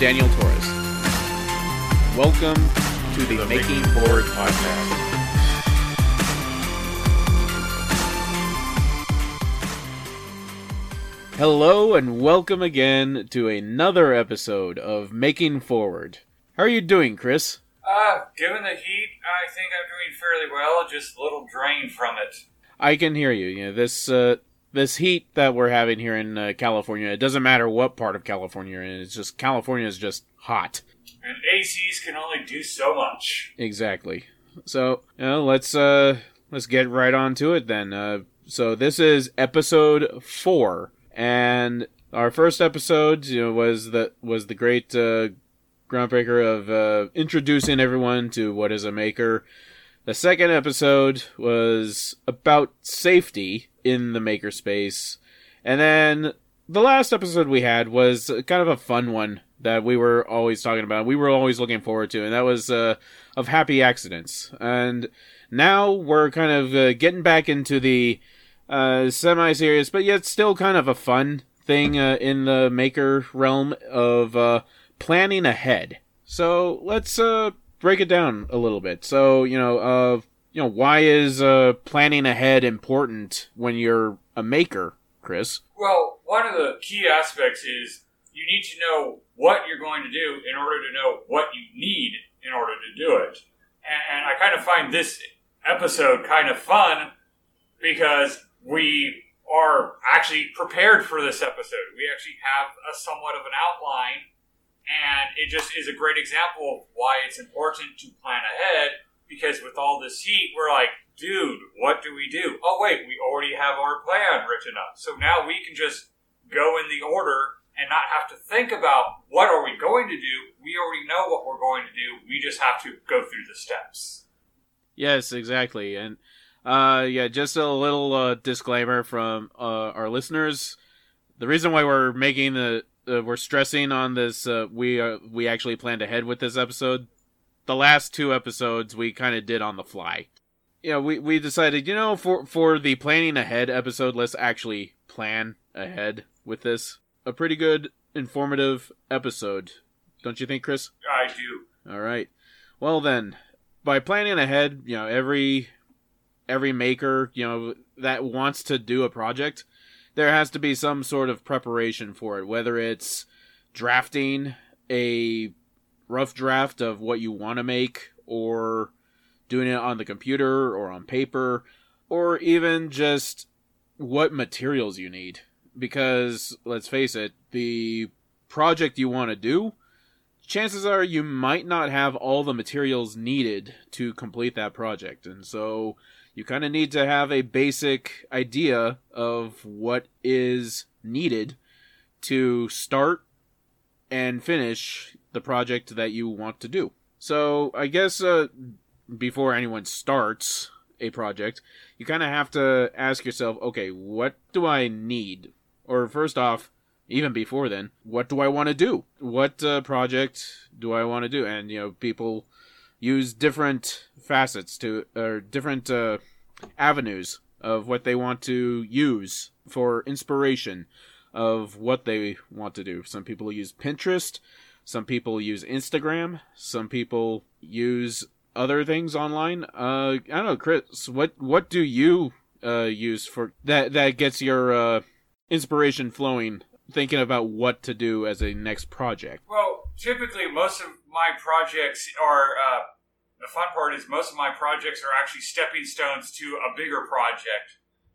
Daniel Torres. Welcome to the Making Forward podcast. Hello and welcome again to another episode of Making Forward. How are you doing, Chris? Given the heat, I think I'm doing fairly well, just a little drained from it. I can hear you. You know, this heat that we're having here in California, it doesn't matter what part of California you're in, it's just, California is just hot. And ACs can only do so much. Exactly. So, you know, let's get right on to it then. So this is episode 4, and our first episode, you know, was the great groundbreaker of introducing everyone to what is a maker. The second episode was about safety in the makerspace, and then the last episode we had was kind of a fun one that we were always talking about. We were always looking forward to, and that was of happy accidents. And now we're kind of getting back into the semi-serious, but yet still kind of a fun thing in the maker realm of planning ahead. So let's break it down a little bit. So, why is planning ahead important when you're a maker, Chris? Well, one of the key aspects is you need to know what you're going to do in order to know what you need in order to do it. And I kind of find this episode kind of fun because we are actually prepared for this episode. We actually have a somewhat of an outline, and it just is a great example of why it's important to plan ahead, because with all this heat, we're like, dude, what do we do? Oh, wait, we already have our plan written up. So now we can just go in the order and not have to think about what are we going to do. We already know what we're going to do. We just have to go through the steps. Yes, exactly. And just a little disclaimer from our listeners. The reason why we're making we're stressing on this, we actually planned ahead with this episode. The last 2 episodes we kind of did on the fly. Yeah, we decided, for the planning ahead episode, let's actually plan ahead with this. A pretty good, informative episode. Don't you think, Chris? I do. All right. Well then, by planning ahead, every maker, that wants to do a project, there has to be some sort of preparation for it, whether it's drafting a rough draft of what you want to make, or doing it on the computer or on paper, or even just what materials you need. Because, let's face it, the project you want to do, chances are you might not have all the materials needed to complete that project. And so you kind of need to have a basic idea of what is needed to start and finish the project that you want to do. So I guess before anyone starts a project, you kind of have to ask yourself, okay, what do I need? Or first off, even before then, what do I want to do? What project do I want to do? And, people use different facets or different avenues of what they want to use for inspiration of what they want to do. Some people use Pinterest. Some people use Instagram. Some people use other things online. I don't know, Chris, what do you use for that gets your inspiration flowing, thinking about what to do as a next project? Well, typically most of my projects are, the fun part is most of my projects are actually stepping stones to a bigger project.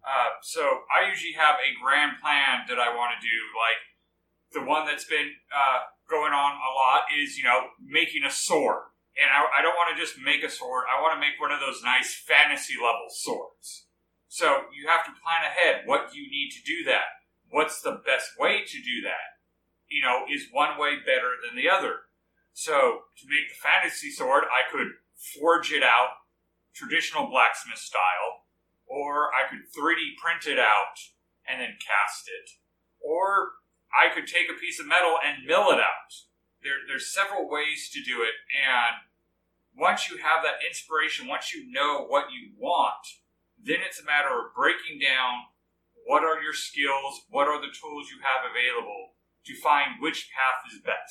So I usually have a grand plan that I want to do. Like, the one that's been going on a lot is, making a sword. And I don't want to just make a sword. I want to make one of those nice fantasy level swords. So you have to plan ahead what you need to do that. What's the best way to do that? Is one way better than the other? So to make the fantasy sword, I could forge it out traditional blacksmith style, or I could 3D print it out and then cast it, or I could take a piece of metal and mill it out. There's several ways to do it, and once you have that inspiration, once you know what you want, then it's a matter of breaking down what are your skills, what are the tools you have available to find which path is best.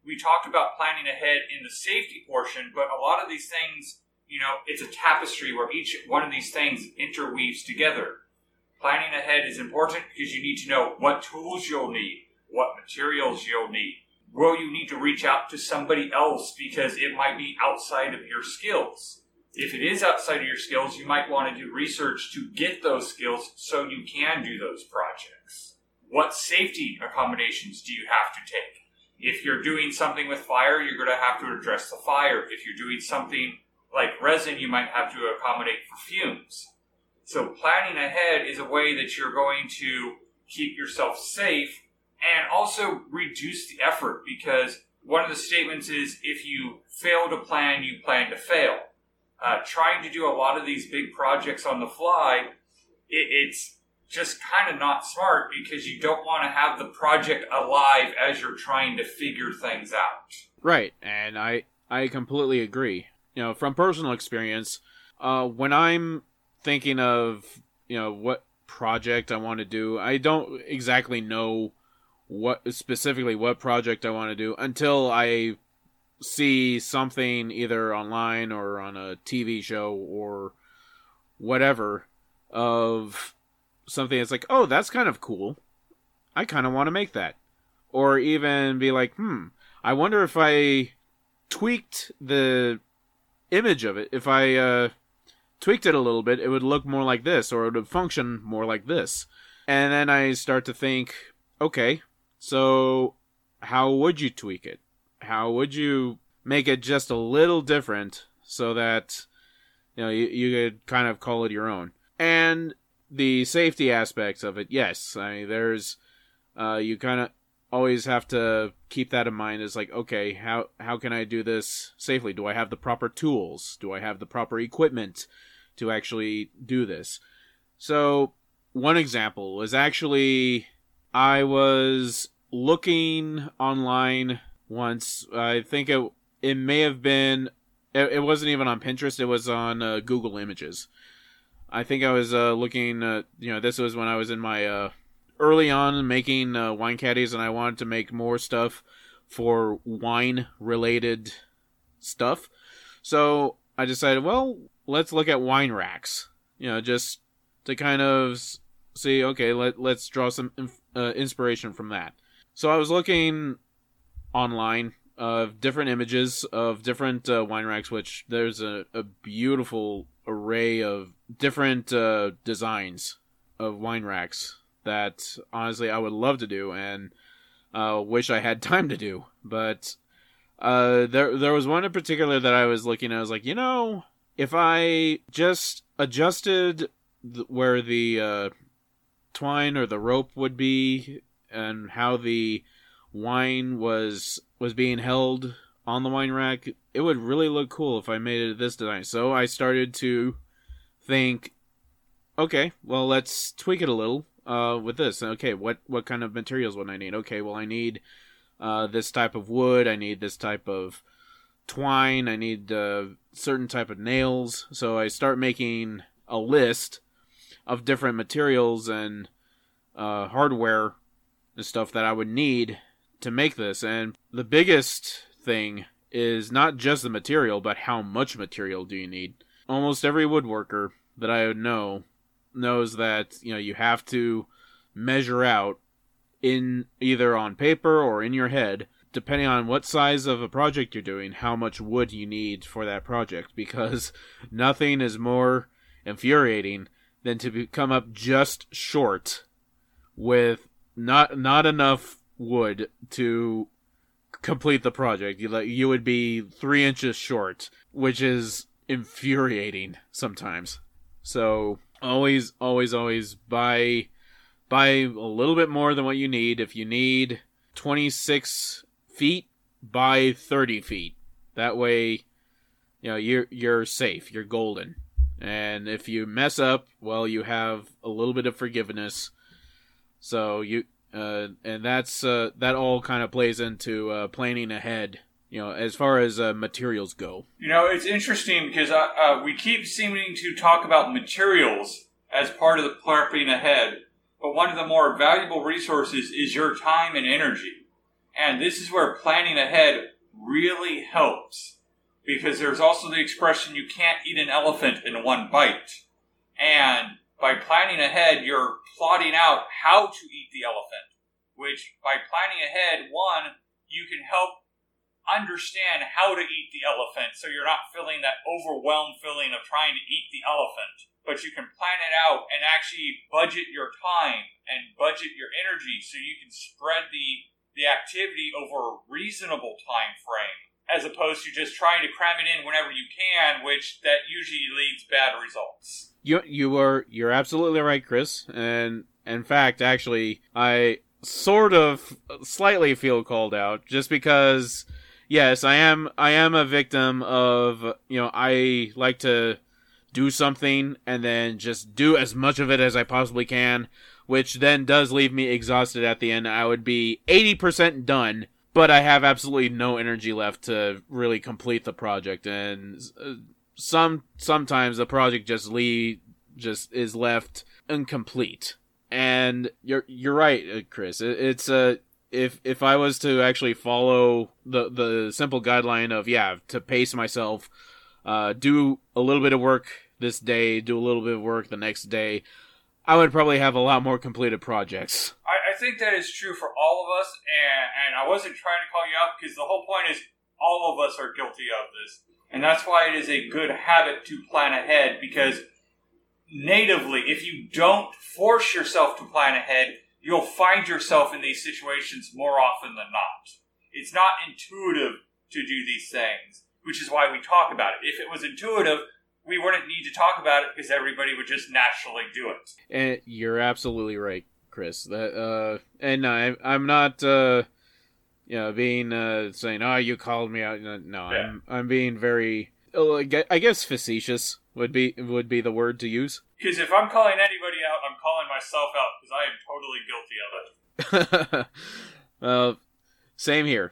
we talked about planning ahead in the safety portion, but a lot of these things, it's a tapestry where each one of these things interweaves together. Planning ahead is important because you need to know what tools you'll need, what materials you'll need. Will you need to reach out to somebody else because it might be outside of your skills? If it is outside of your skills, you might want to do research to get those skills so you can do those projects. What safety accommodations do you have to take? If you're doing something with fire, you're going to have to address the fire. If you're doing something like resin, you might have to accommodate for fumes. So planning ahead is a way that you're going to keep yourself safe and also reduce the effort, because one of the statements is if you fail to plan, you plan to fail. Trying to do a lot of these big projects on the fly, it's just kind of not smart, because you don't want to have the project alive as you're trying to figure things out. Right, and I completely agree. From personal experience, when I'm thinking of, what project I want to do, I don't exactly know what project I want to do until I see something either online or on a TV show or whatever of something that's like, oh, that's kind of cool. I kind of want to make that. Or even be like, I wonder if I tweaked the image of it. If I tweaked it a little bit, it would look more like this, or it would function more like this. And then I start to think, okay, so how would you tweak it? How would you make it just a little different so that, you could kind of call it your own? And the safety aspects of it, yes. I mean, there's, you kind of always have to keep that in mind. Is like, okay, how can I do this safely? Do I have the proper tools? Do I have the proper equipment to actually do this? So, one example was actually, I was looking online once. I think it may have been, it wasn't even on Pinterest, it was on Google Images. I think I was looking, this was when I was in my early on making wine caddies, and I wanted to make more stuff for wine-related stuff. So I decided, well, let's look at wine racks, just to kind of see, okay, let's draw some inspiration from that. So I was looking online of different images of different wine racks, which there's a beautiful array of different designs of wine racks that honestly I would love to do and wish I had time to do. But there was one in particular that I was looking at. I was like, if I just adjusted where the twine or the rope would be and how the wine was being held on the wine rack, it would really look cool if I made it this design. So I started to think, okay, well, let's tweak it a little with this. Okay, what kind of materials would I need? Okay, well, I need this type of wood, I need this type of twine, I need certain type of nails. So I start making a list of different materials and hardware and stuff that I would need to make this. And the biggest thing is not just the material, but how much material do you need. Almost every woodworker that I know knows that you have to measure out in either on paper or in your head, depending on what size of a project you're doing, how much wood you need for that project, because nothing is more infuriating than to come up just short with not enough wood to complete the project. You would be 3 inches short, which is infuriating sometimes. So always buy a little bit more than what you need. If you need 26 feet, buy 30 feet. That way, you're safe. You're golden. And if you mess up, well, you have a little bit of forgiveness. So and that's that all kind of plays into planning ahead, as far as materials go. It's interesting because we keep seeming to talk about materials as part of the planning ahead, but one of the more valuable resources is your time and energy. And this is where planning ahead really helps. Because there's also the expression, you can't eat an elephant in one bite. And by planning ahead, you're plotting out how to eat the elephant. Which, by planning ahead, one, you can help understand how to eat the elephant, so you're not feeling that overwhelmed feeling of trying to eat the elephant. But you can plan it out and actually budget your time and budget your energy so you can spread the activity over a reasonable time frame, as opposed to just trying to cram it in whenever you can, which that usually leads bad results. You're absolutely right, Chris. And in fact, actually, I sort of slightly feel called out just because, yes, I am a victim of, I like to do something and then just do as much of it as I possibly can, which then does leave me exhausted at the end. I would be 80% done, but I have absolutely no energy left to really complete the project, and sometimes the project just is left incomplete. And you're right, Chris. It's if I was to actually follow the simple guideline of to pace myself, do a little bit of work this day, do a little bit of work the next day, I would probably have a lot more completed projects. I think that is true for all of us, and I wasn't trying to call you out because the whole point is all of us are guilty of this. And that's why it is a good habit to plan ahead, because natively, if you don't force yourself to plan ahead, you'll find yourself in these situations more often than not. It's not intuitive to do these things, which is why we talk about it. If it was intuitive, we wouldn't need to talk about it because everybody would just naturally do it. And you're absolutely right, Chris. And I'm not, being saying, "Oh, you called me out." No, yeah. I'm being very, I guess, facetious would be the word to use. Because if I'm calling anybody out, I'm calling myself out because I am totally guilty of it. Well, same here.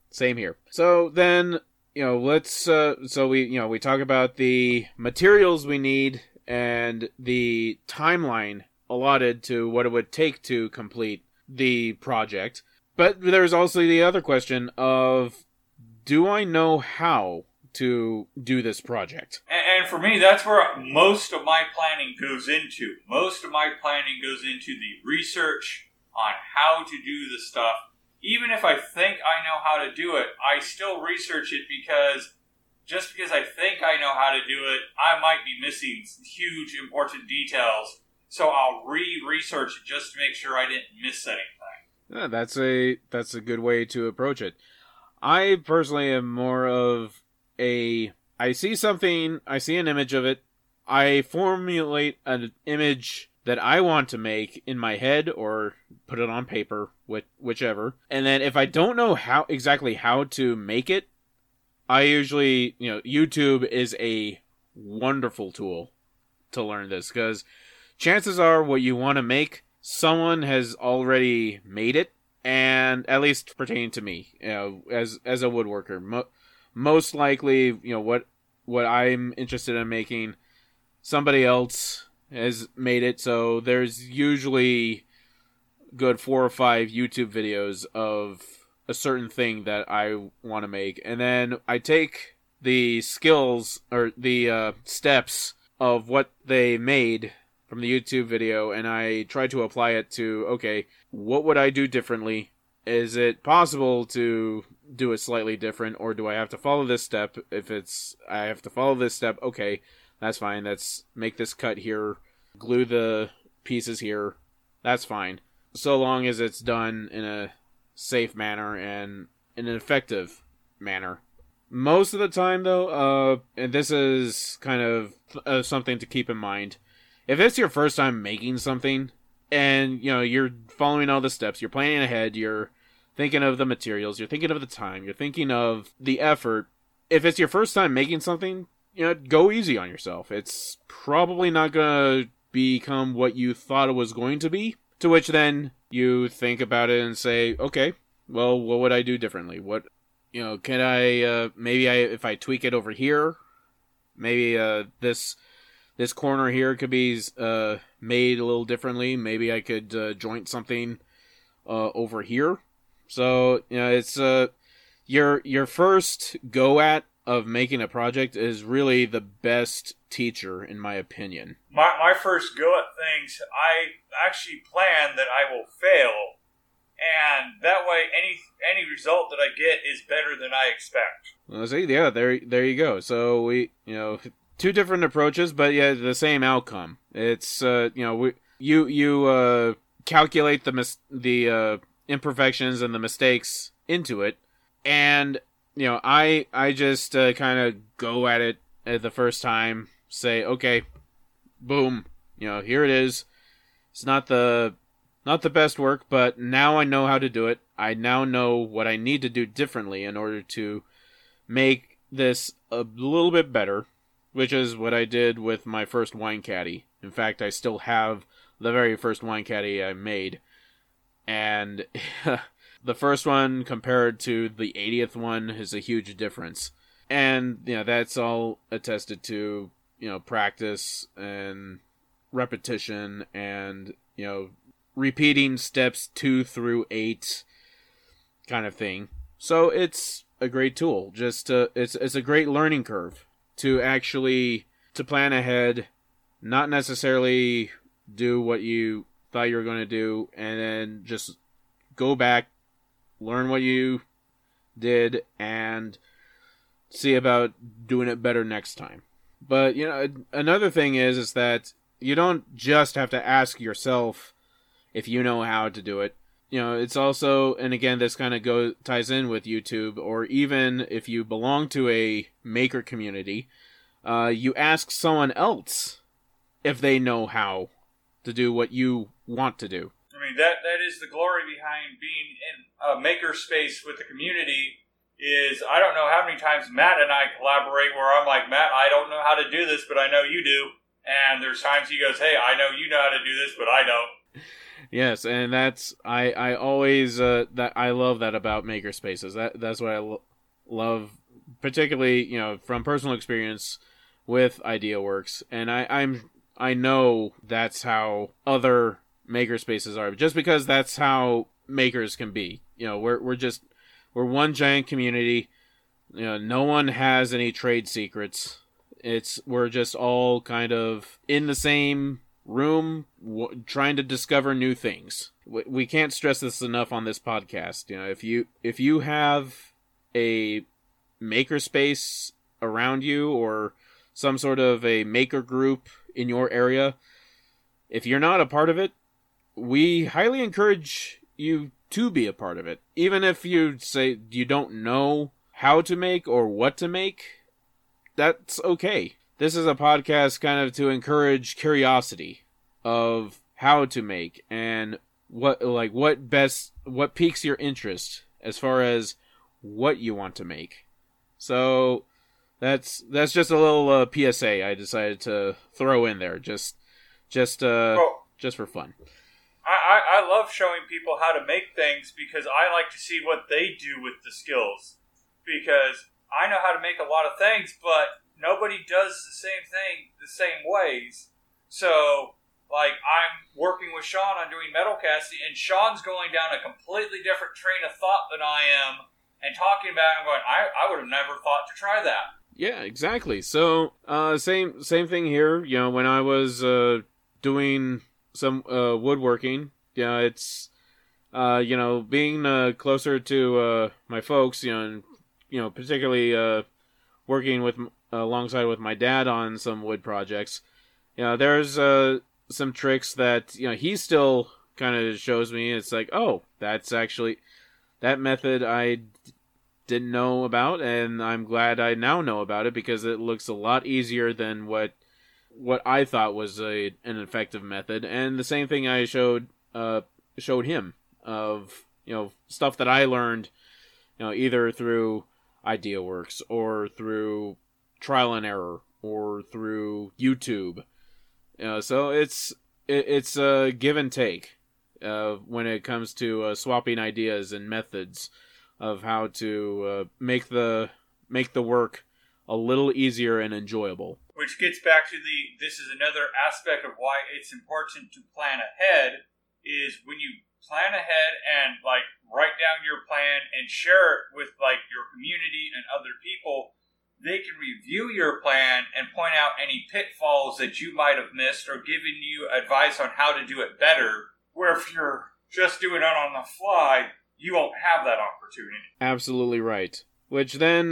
So then, let's so we talk about the materials we need and the timeline allotted to what it would take to complete the project. But there's also the other question of, do I know how to do this project? And for me, that's where most of my planning goes into. Most of my planning goes into the research on how to do the stuff. Even if I think I know how to do it, I still research it, because just because I think I know how to do it, I might be missing huge important details. So I'll research it just to make sure I didn't miss anything. Yeah, that's a good way to approach it. I personally am more of I see something, I see an image of it, I formulate an image that I want to make in my head or put it on paper, whichever. And then if I don't know exactly how to make it, I usually, YouTube is a wonderful tool to learn this, because chances are what you want to make, someone has already made it, and at least pertaining to me, as a woodworker, most likely, what I'm interested in making, somebody else has made it. So there's usually good 4 or 5 YouTube videos of a certain thing that I want to make, and then I take the skills or the steps of what they made from the YouTube video, and I try to apply it to, okay, what would I do differently? Is it possible to do it slightly different, or do I have to follow this step? If I have to follow this step, okay, that's fine. Let's make this cut here, glue the pieces here, that's fine. So long as it's done in a safe manner and in an effective manner. Most of the time, though, and this is kind of something to keep in mind, if it's your first time making something, and, you're following all the steps, you're planning ahead, you're thinking of the materials, you're thinking of the time, you're thinking of the effort, if it's your first time making something, go easy on yourself. It's probably not going to become what you thought it was going to be, to which then you think about it and say, okay, well, what would I do differently? What, can I, if I tweak it over here, maybe this corner here could be made a little differently. Maybe I could joint something over here So, it's your first go at of making a project is really the best teacher, in my opinion. My first go at things, I actually plan that I will fail, and that way any result that I get is better than I expect. Well, see, yeah, there you go. So we, two different approaches, but yeah, the same outcome. It's you calculate the imperfections and the mistakes into it, and I just kind of go at it at the first time, say, okay, boom, here it is. It's not the best work, but now I know how to do it. I now know what I need to do differently in order to make this a little bit better, which is what I did with my first wine caddy. In fact, I still have the very first wine caddy I made, and the first one compared to the 80th one is a huge difference. And, that's all attested to, practice and repetition and, repeating steps 2 through 8 kind of thing. So it's a great tool. It's a great learning curve to plan ahead, not necessarily do what you thought you were going to do, and then just go back, learn what you did, and see about doing it better next time. But, another thing is that you don't just have to ask yourself if you know how to do it. It's also, and again, this kind of ties in with YouTube, or even if you belong to a maker community, you ask someone else if they know how to do what you want to do. I mean, that is the glory behind being in a maker space with the community. Is I don't know how many times Matt and I collaborate where I'm like, Matt, I don't know how to do this, but I know you do. And there's times he goes, hey, I know you know how to do this, but I don't. Yes, and that's I always that I love that about maker spaces. That's what I love, particularly from personal experience with IdeaWorks, and I know that's how other maker spaces are, just because that's how makers can be. We're one giant community. No one has any trade secrets. We're just all kind of in the same room trying to discover new things. We can't stress this enough on this podcast. If you have a makerspace around you or some sort of a maker group in your area, if you're not a part of it, we highly encourage you to be a part of it. Even if you say you don't know how to make or what to make, that's okay. This is a podcast kind of to encourage curiosity of how to make and what piques your interest as far as what you want to make. So that's just a little PSA I decided to throw in there just for fun. I love showing people how to make things because I like to see what they do with the skills. Because I know how to make a lot of things, but nobody does the same thing the same ways. So, I'm working with Sean on doing metal casting, and Sean's going down a completely different train of thought than I am, and talking about it and going, I would have never thought to try that. Yeah, exactly. So, same thing here. When I was doing some woodworking, it's being closer to my folks, and particularly working with alongside with my dad on some wood projects. There's some tricks that he still kind of shows me. It's like, oh, that's actually that method I didn't know about, and I'm glad I now know about it because it looks a lot easier than what I thought was an effective method. And the same thing I showed him of stuff that I learned either through IdeaWorks or through trial and error or through YouTube. So it's a give and take when it comes to swapping ideas and methods of how to make the work a little easier and enjoyable. Which gets back to this is another aspect of why it's important to plan ahead, is when you plan ahead and like write down your plan and share it with like your community and other people. They can review your plan and point out any pitfalls that you might have missed or given you advice on how to do it better. Where if you're just doing it on the fly, you won't have that opportunity. Absolutely right. Which then,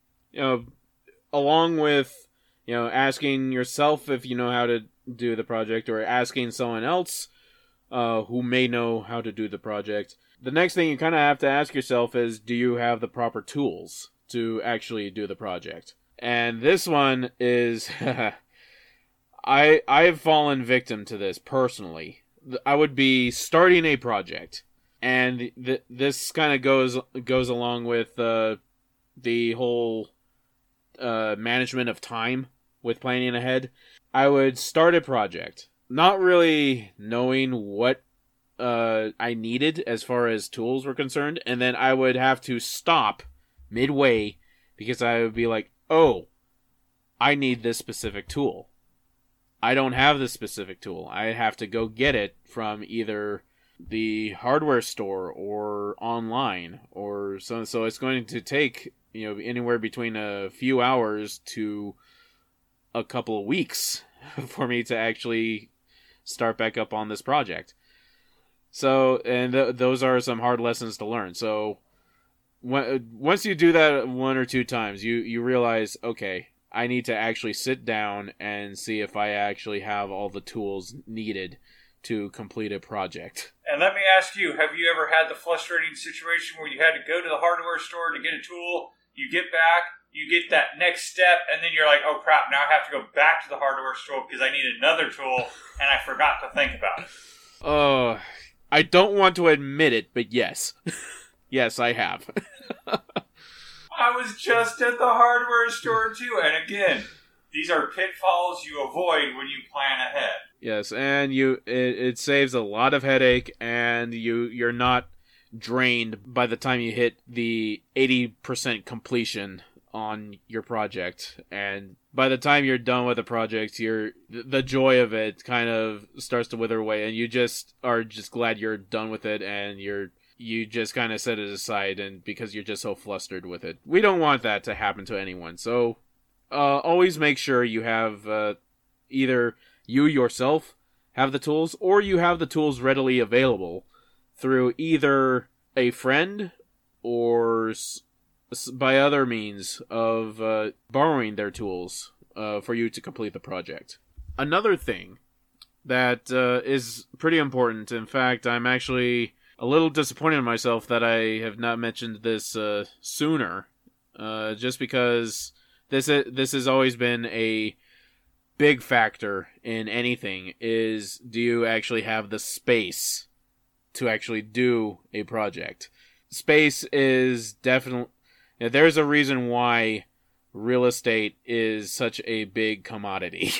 along with, asking yourself if you know how to do the project or asking someone else who may know how to do the project, the next thing you kind of have to ask yourself is, do you have the proper tools to actually do the project? And this one is I've fallen victim to this personally. I would be starting a project, and this kind of goes along with the whole management of time with planning ahead. I would start a project, not really knowing what I needed as far as tools were concerned, and then I would have to stop midway because I would be like, oh, I need this specific tool. I don't have this specific tool. I have to go get it from either the hardware store or online or so it's going to take, anywhere between a few hours to a couple of weeks for me to actually start back up on this project. So, and those are some hard lessons to learn. So, once you do that one or two times, you realize, okay, I need to actually sit down and see if I actually have all the tools needed to complete a project. And let me ask you, have you ever had the frustrating situation where you had to go to the hardware store to get a tool, you get back, you get that next step, and then you're like, oh crap, now I have to go back to the hardware store because I need another tool, and I forgot to think about it. I don't want to admit it, but yes. Yes, I have. I was just at the hardware store too, and again, these are pitfalls you avoid when you plan ahead. Yes, and it saves a lot of headache, and you're not drained by the time you hit the 80% completion on your project. And by the time you're done with the project, the joy of it kind of starts to wither away, and you just are just glad you're done with it, and you just kind of set it aside, and because you're just so flustered with it. We don't want that to happen to anyone, so always make sure you have either you yourself have the tools, or you have the tools readily available through either a friend or by other means of borrowing their tools for you to complete the project. Another thing that is pretty important, in fact, I'm actually a little disappointed in myself that I have not mentioned this sooner, just because this has always been a big factor in anything, is do you actually have the space to actually do a project? Space is definitely... There's a reason why real estate is such a big commodity.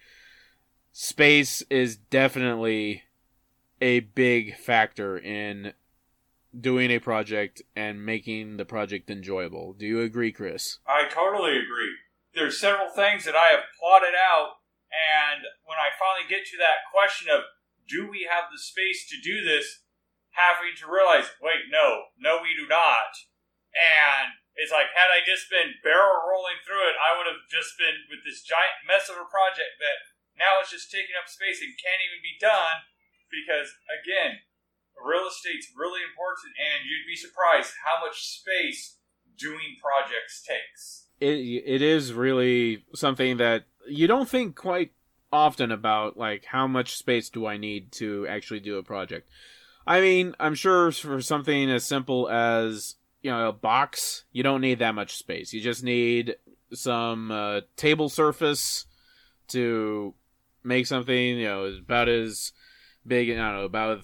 Space is definitely a big factor in doing a project and making the project enjoyable. Do you agree, Chris? I totally agree. There's several things that I have plotted out, and when I finally get to that question of, do we have the space to do this, having to realize, wait, no, we do not. And it's like, had I just been barrel rolling through it, I would have just been with this giant mess of a project that now it's just taking up space and can't even be done, because, again, real estate's really important, and you'd be surprised how much space doing projects takes. It is really something that you don't think quite often about, like, how much space do I need to actually do a project. I mean, I'm sure for something as simple as, a box, you don't need that much space. You just need some table surface to make something, about as big, about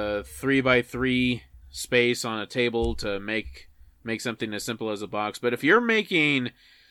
3x3 space on a table to make something as simple as a box. But if you're making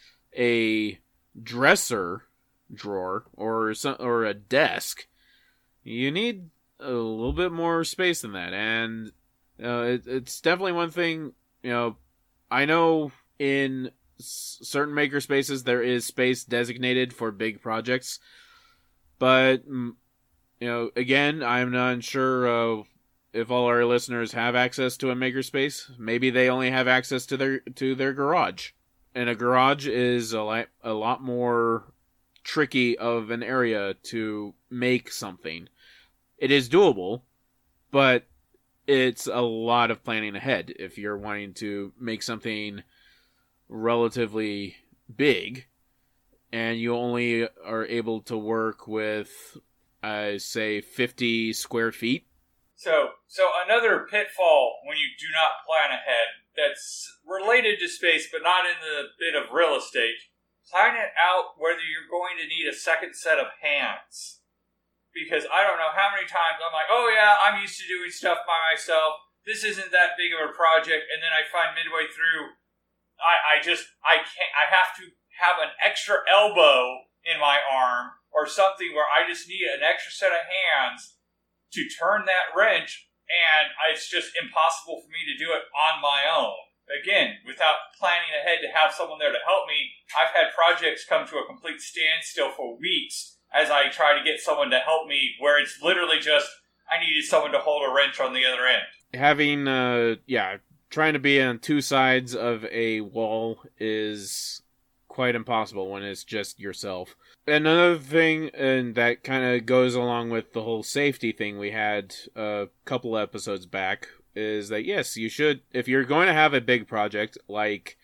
a dresser drawer or a desk, you need a little bit more space than that. And it's definitely one thing. I know in certain maker spaces there is space designated for big projects, but again, I'm not sure if all our listeners have access to a makerspace, maybe they only have access to their garage. And a garage is a lot more tricky of an area to make something. It is doable, but it's a lot of planning ahead if you're wanting to make something relatively big and you only are able to work with, say, 50 square feet. So another pitfall when you do not plan ahead that's related to space, but not in the bit of real estate. Plan it out whether you're going to need a second set of hands. Because I don't know how many times I'm like, oh yeah, I'm used to doing stuff by myself. This isn't that big of a project. And then I find midway through, I have to have an extra elbow in my arm or something where I just need an extra set of hands to turn that wrench. And it's just impossible for me to do it on my own. Again, without planning ahead to have someone there to help me, I've had projects come to a complete standstill for weeks as I try to get someone to help me, where it's literally just, I needed someone to hold a wrench on the other end. Having, trying to be on two sides of a wall is quite impossible when it's just yourself. Another thing, and that kind of goes along with the whole safety thing we had a couple episodes back, is that yes, you should, if you're going to have a big project, like,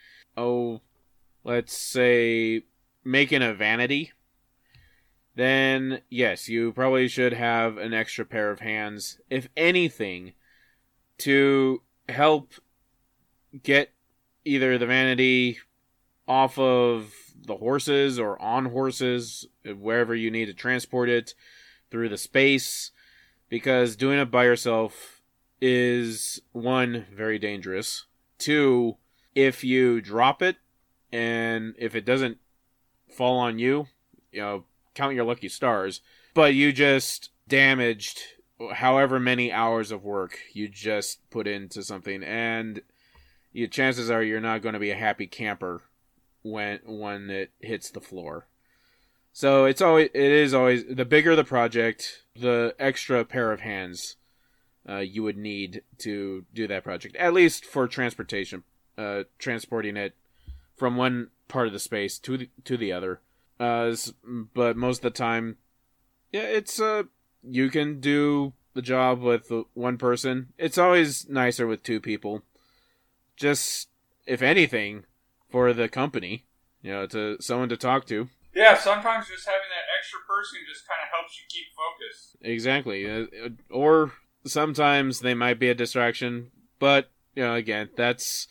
let's say, making a vanity, then yes, you probably should have an extra pair of hands, if anything, to help get either the vanity off of the horses or on horses, wherever you need to transport it through the space, because doing it by yourself is, one, very dangerous. Two, if you drop it and if it doesn't fall on you, count your lucky stars, but you just damaged however many hours of work you just put into something, and chances are you're not going to be a happy camper when it hits the floor. So it is always the bigger the project, the extra pair of hands you would need to do that project, at least for transportation, transporting it from one part of the space to the other. But most of the time, yeah, it's you can do the job with one person. It's always nicer with two people. Just, if anything, for the company, to someone to talk to. Yeah, sometimes just having that extra person just kind of helps you keep focus. Exactly. Or sometimes they might be a distraction, but, again, that's,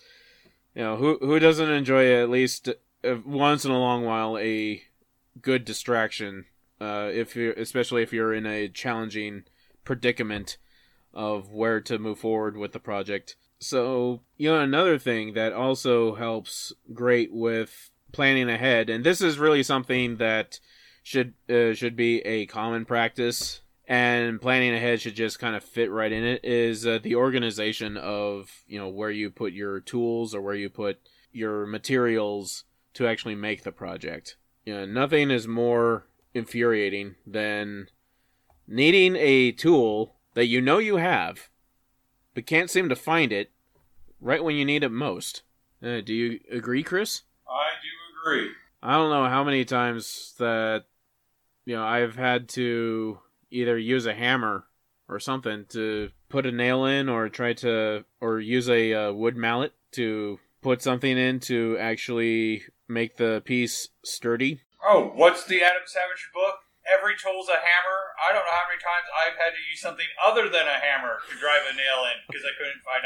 who doesn't enjoy at least once in a long while a good distraction, especially if you're in a challenging predicament of where to move forward with the project. So, another thing that also helps great with planning ahead, and this is really something that should be a common practice, and planning ahead should just kind of fit right in it, is the organization of, where you put your tools or where you put your materials to actually make the project. Nothing is more infuriating than needing a tool that you have, but can't seem to find it right when you need it most. Do you agree, Chris? I do agree. I don't know how many times that, I've had to either use a hammer or something to put a nail in, or or use a wood mallet to put something in to actually make the piece sturdy. Oh, what's the Adam Savage book? Every tool's a hammer. I don't know how many times I've had to use something other than a hammer to drive a nail in because I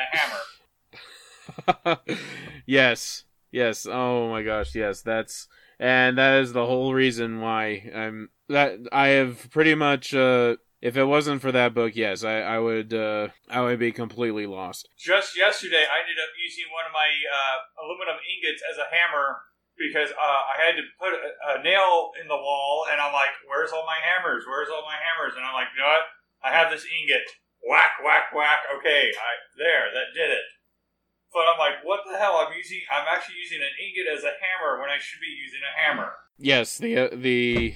couldn't find a hammer. Yes. Oh my gosh, yes. That is the whole reason why I have pretty much, if it wasn't for that book, yes, I would be completely lost. Just yesterday, I ended up using one of my aluminum ingots as a hammer because I had to put a nail in the wall, and I'm like, where's all my hammers? And I'm like, you know what? I have this ingot. Whack, whack, whack. Okay, that did it. But I'm like, what the hell? I'm actually using an ingot as a hammer when I should be using a hammer. Yes, the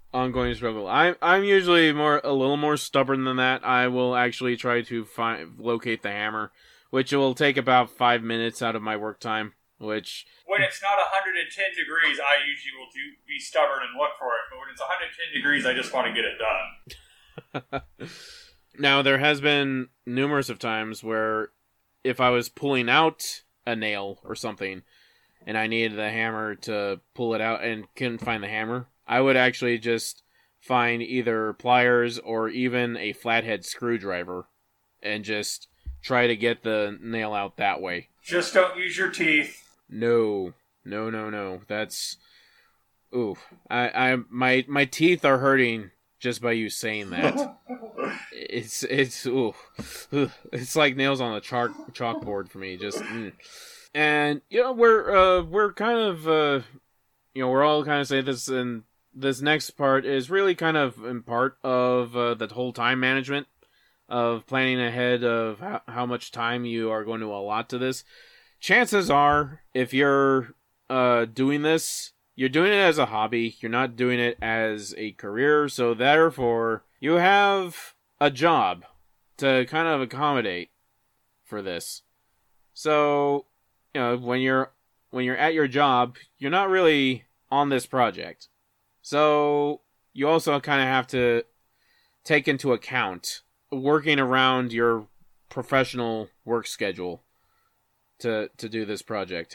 ongoing struggle. I'm usually a little more stubborn than that. I will actually try to locate the hammer, which will take about 5 minutes out of my work time. Which, when it's not 110 degrees, I usually will be stubborn and look for it. But when it's 110 degrees, I just want to get it done. Now, there has been numerous of times where if I was pulling out a nail or something, and I needed the hammer to pull it out and couldn't find the hammer, I would actually just find either pliers or even a flathead screwdriver and just try to get the nail out that way. Just don't use your teeth. No. That's... Ooh. My teeth are hurting just by you saying that. It's ooh. It's like nails on a chalkboard for me. Just... And, we're kind of, we're all kind of saying this, and this next part is really kind of in part of the whole time management of planning ahead of how much time you are going to allot to this. Chances are, if you're doing this, you're doing it as a hobby. You're not doing it as a career, so therefore, you have a job to kind of accommodate for this. So... when you're at your job, you're not really on this project. So you also kind of have to take into account working around your professional work schedule to do this project.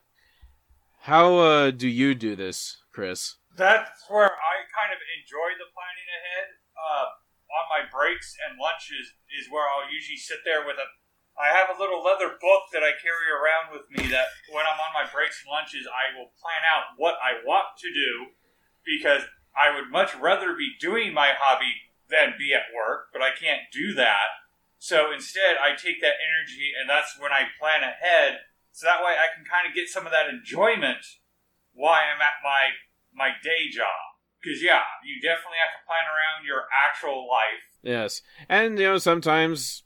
How do you do this, Chris? That's where I kind of enjoy the planning ahead. On my breaks and lunches is where I'll usually sit there with I have a little leather book that I carry around with me that when I'm on my breaks and lunches, I will plan out what I want to do, because I would much rather be doing my hobby than be at work, but I can't do that. So instead, I take that energy, and that's when I plan ahead, so that way I can kind of get some of that enjoyment while I'm at my day job. Because, yeah, you definitely have to plan around your actual life. Yes, and, sometimes...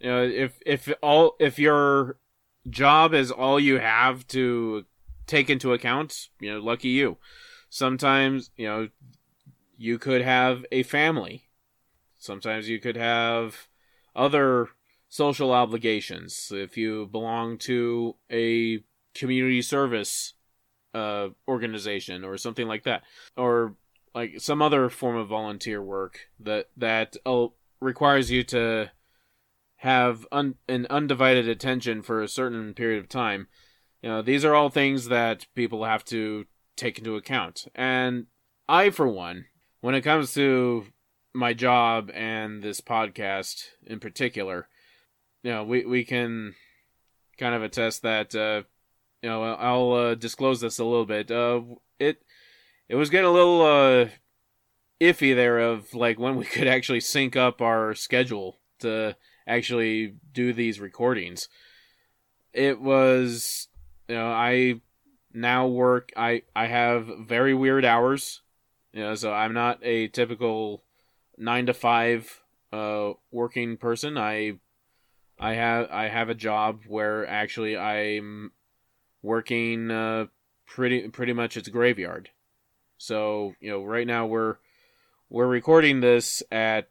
if your job is all you have to take into account, lucky you. Sometimes, you could have a family. Sometimes you could have other social obligations. If you belong to a community service organization or something like that, or like some other form of volunteer work that requires you to have an undivided attention for a certain period of time. These are all things that people have to take into account. And I, for one, when it comes to my job and this podcast in particular, we can kind of attest that, I'll disclose this a little bit. It was getting a little iffy there of like when we could actually sync up our schedule to actually do these recordings. It was, I now work, I have very weird hours, so I'm not a typical 9 to 5 working person. I have a job where actually I'm working pretty much it's graveyard. So, right now we're recording this at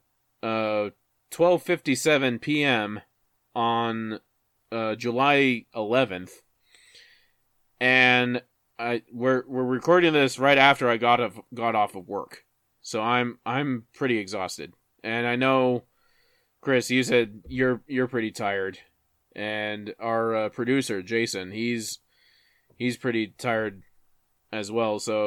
12:57 p.m. on July 11th, and we're recording this right after I got off of work, so I'm pretty exhausted. And I know, Chris, you said you're pretty tired, and our producer Jason, he's pretty tired as well. So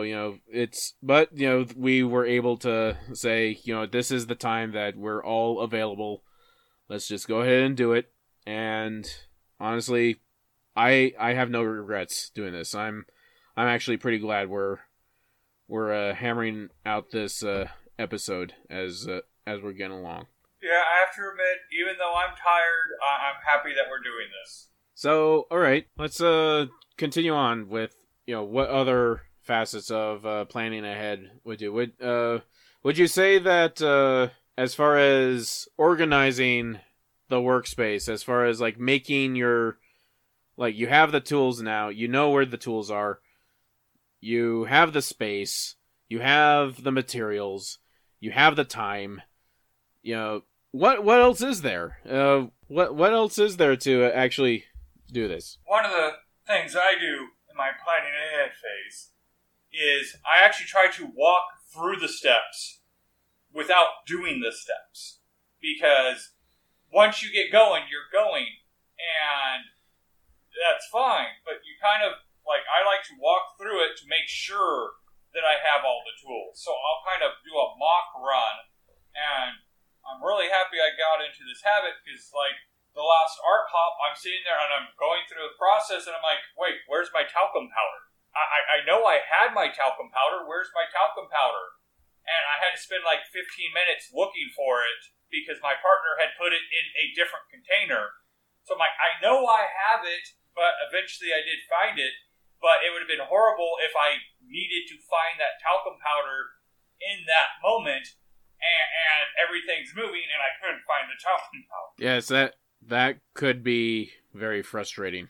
we were able to say, this is the time that we're all available. Let's just go ahead and do it. And honestly, I have no regrets doing this. I'm actually pretty glad we're hammering out this episode as we're getting along. Yeah, I have to admit, even though I'm tired, I'm happy that we're doing this. So, all right, let's continue on with what other facets of planning ahead would you would you say that as far as organizing the workspace, as far as like making your, like, you have the tools now, where the tools are, you have the space, you have the materials, you have the time. You know, what else is there? What else is there to actually do this? One of the things I do in my planning ahead phase is I actually try to walk through the steps without doing the steps. Because once you get going, you're going. And that's fine. But you kind of, like, I like to walk through it to make sure that I have all the tools. So I'll kind of do a mock run. And I'm really happy I got into this habit because, like, the last art hop, I'm sitting there and I'm going through the process and I'm like, wait, where's my talcum powder? I know I had my talcum powder. Where's my talcum powder? And I had to spend like 15 minutes looking for it because my partner had put it in a different container. So I'm like, I know I have it, but eventually I did find it. But it would have been horrible if I needed to find that talcum powder in that moment and everything's moving and I couldn't find the talcum powder. Yes, that could be very frustrating.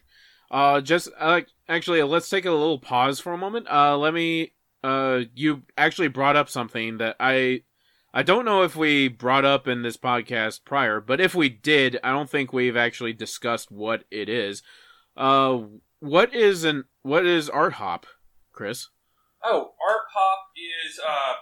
Actually, let's take a little pause for a moment. You actually brought up something that I don't know if we brought up in this podcast prior, but if we did, I don't think we've actually discussed what it is. What is Art Hop, Chris? Oh, Art Hop is,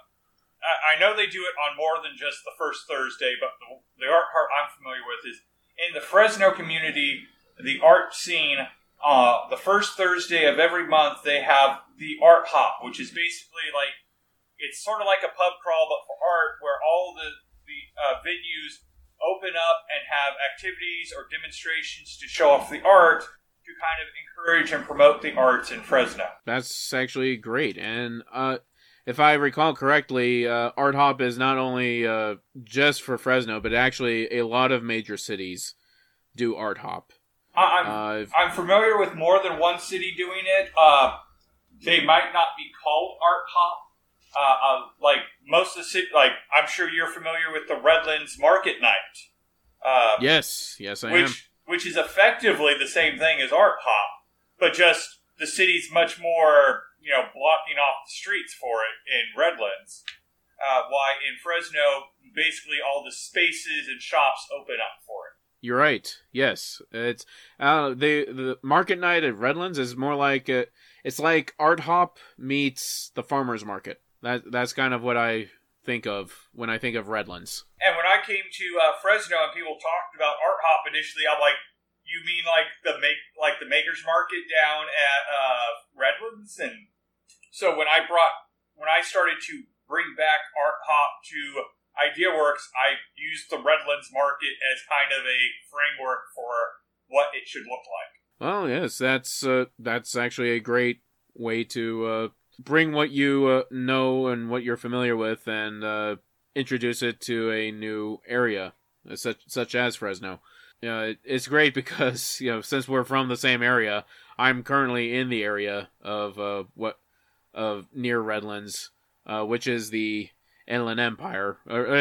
I know they do it on more than just the first Thursday, but the Art Hop I'm familiar with is in the Fresno community, the art scene. The first Thursday of every month, they have the Art Hop, which is basically like, it's sort of like a pub crawl, but for art, where all the venues open up and have activities or demonstrations to show off the art to kind of encourage and promote the arts in Fresno. That's actually great. And if I recall correctly, Art Hop is not only just for Fresno, but actually a lot of major cities do Art Hop. I'm familiar with more than one city doing it. They might not be called Art Hop. Like most of the city, like I'm sure you're familiar with the Redlands Market Night. Yes, I am. Which is effectively the same thing as Art Hop, but just the city's much more, blocking off the streets for it in Redlands. Why in Fresno, basically all the spaces and shops open up for it. You're right. Yes, it's the market night at Redlands is more like it's like Art Hop meets the farmers market. That's kind of what I think of when I think of Redlands. And when I came to Fresno and people talked about Art Hop initially, I'm like, you mean like the Makers Market down at Redlands? And so when I started to bring back Art Hop to IdeaWorks, I used the Redlands Market as kind of a framework for what it should look like. Well, yes, that's actually a great way to bring what you know and what you're familiar with and introduce it to a new area, such as Fresno. It's great because since we're from the same area, I'm currently in the area of near Redlands, which is the Inland Empire.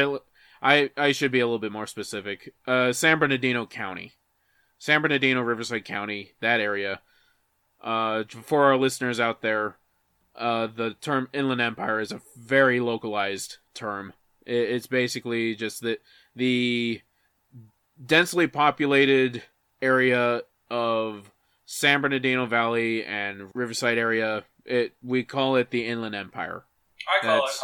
I should be a little bit more specific. San Bernardino County, San Bernardino, Riverside County, that area. For our listeners out there, the term Inland Empire is a very localized term. It's basically just the densely populated area of San Bernardino Valley and Riverside area. We call it the Inland Empire. I call it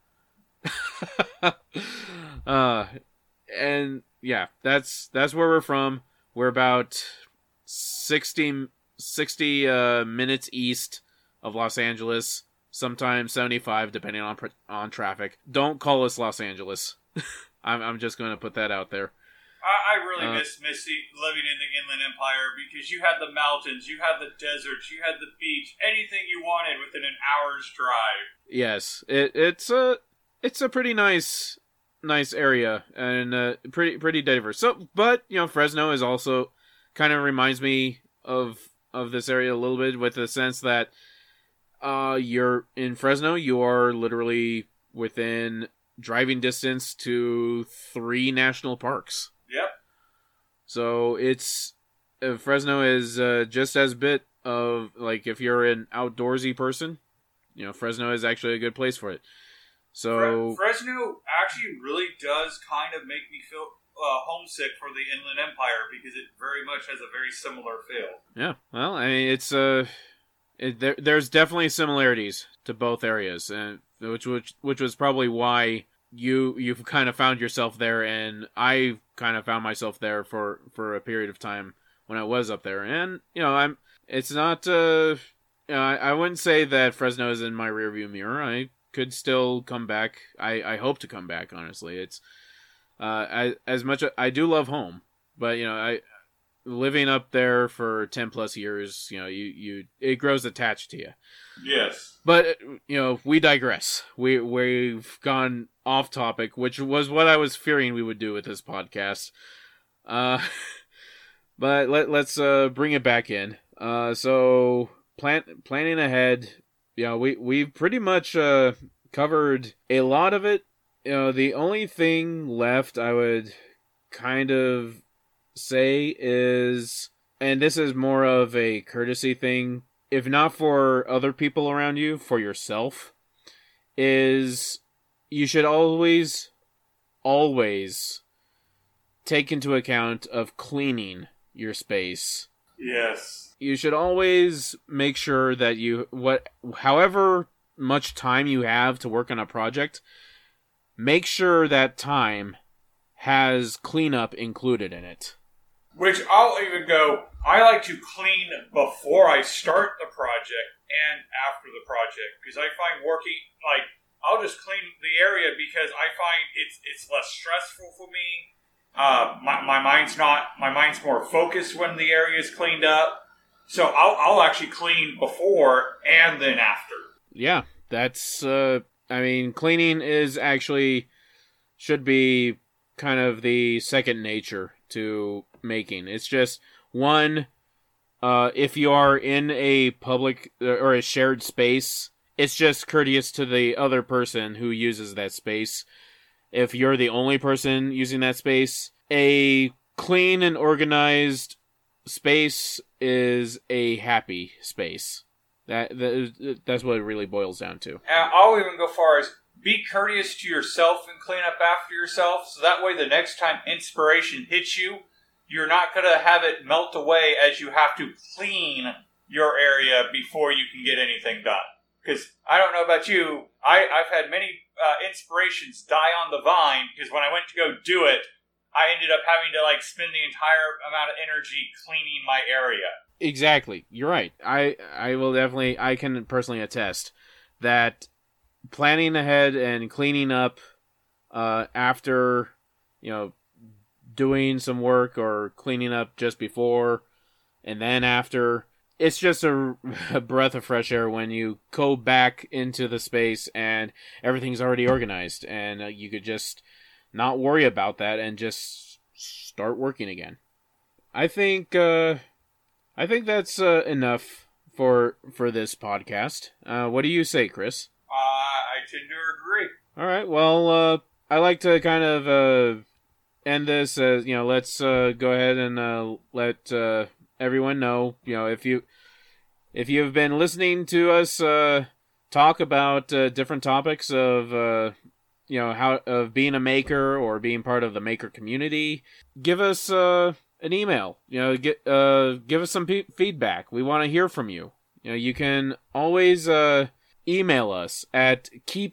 home. And yeah, that's where we're from. We're about 60 minutes east of Los Angeles, sometimes 75 depending on traffic. Don't call us Los Angeles. I'm just going to put that out there. I really miss living in the Inland Empire because you had the mountains, you had the deserts, you had the beach, anything you wanted within an hour's drive. Yes, it's a pretty nice area and pretty diverse. So, but Fresno is also kind of reminds me of this area a little bit, with the sense that you're in Fresno, you are literally within driving distance to 3 national parks. Yep. So it's Fresno is just as bit of, like, if you're an outdoorsy person, Fresno is actually a good place for it. So Fresno actually really does kind of make me feel homesick for the Inland Empire because it very much has a very similar feel. Yeah, well, I mean, it's there's definitely similarities to both areas, and which was probably why you've kind of found yourself there, and I kind of found myself there for a period of time when I was up there, and it's not I wouldn't say that Fresno is in my rearview mirror. I could still come back. I hope to come back. Honestly, it's as much I do love home, but I living up there for 10 plus years, it grows attached to you. Yes. But we digress. We've gone off topic, which was what I was fearing we would do with this podcast. But let's bring it back in. So planning ahead. We've pretty much covered a lot of it. The only thing left I would kind of say is, and this is more of a courtesy thing, if not for other people around you, for yourself, is you should always take into account of cleaning your space. Yes. You should always make sure that however much time you have to work on a project, make sure that time has cleanup included in it. Which I'll even go, I like to clean before I start the project and after the project. Because I find working, I'll just clean the area because I find it's less stressful for me. My mind's more focused when the area is cleaned up. So I'll actually clean before and then after. Yeah, that's, cleaning should be kind of the second nature to making. It's just, one, if you are in a public or a shared space, it's just courteous to the other person who uses that space. If you're the only person using that space, a clean and organized space is a happy space. That's what it really boils down to. And I'll even go far as be courteous to yourself and clean up after yourself, so that way the next time inspiration hits you, you're not going to have it melt away as you have to clean your area before you can get anything done. Because I don't know about you, I've had many inspirations die on the vine, because when I went to go do it, I ended up having to spend the entire amount of energy cleaning my area. Exactly. You're right. I can personally attest that planning ahead and cleaning up after, doing some work or cleaning up just before and then after, it's just a breath of fresh air when you go back into the space and everything's already organized and you could just not worry about that and just start working again. I think that's enough for this podcast. What do you say, Chris? I tend to agree. All right. Well, I like to kind of end this as let's go ahead and let everyone know. If you've been listening to us talk about different topics of how of being a maker or being part of the maker community, give us an email. Give us some feedback. We want to hear from you. You can always email us at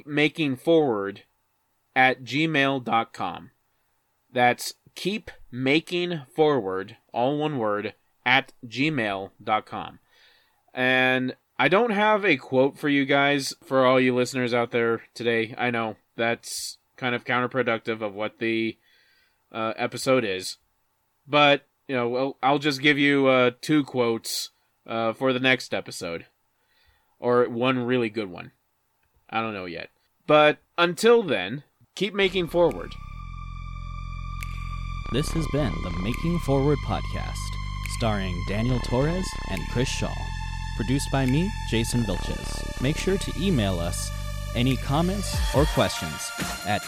keepmakingforward@gmail.com. That's keepmakingforward, all one word, @gmail.com. And I don't have a quote for you guys, for all you listeners out there today. I know that's kind of counterproductive of what the episode is. But, I'll just give you 2 quotes for the next episode. Or one really good one. I don't know yet. But until then, keep making forward. This has been the Making Forward podcast, starring Daniel Torres and Chris Shaw. Produced by me, Jason Vilches. Make sure to email us any comments or questions at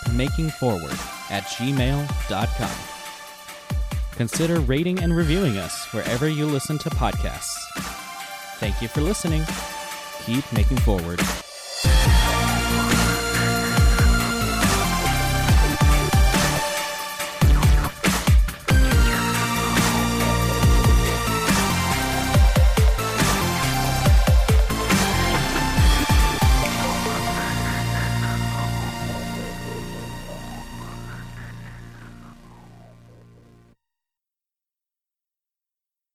keepmakingforward@gmail.com. Consider rating and reviewing us wherever you listen to podcasts. Thank you for listening. keep making forward.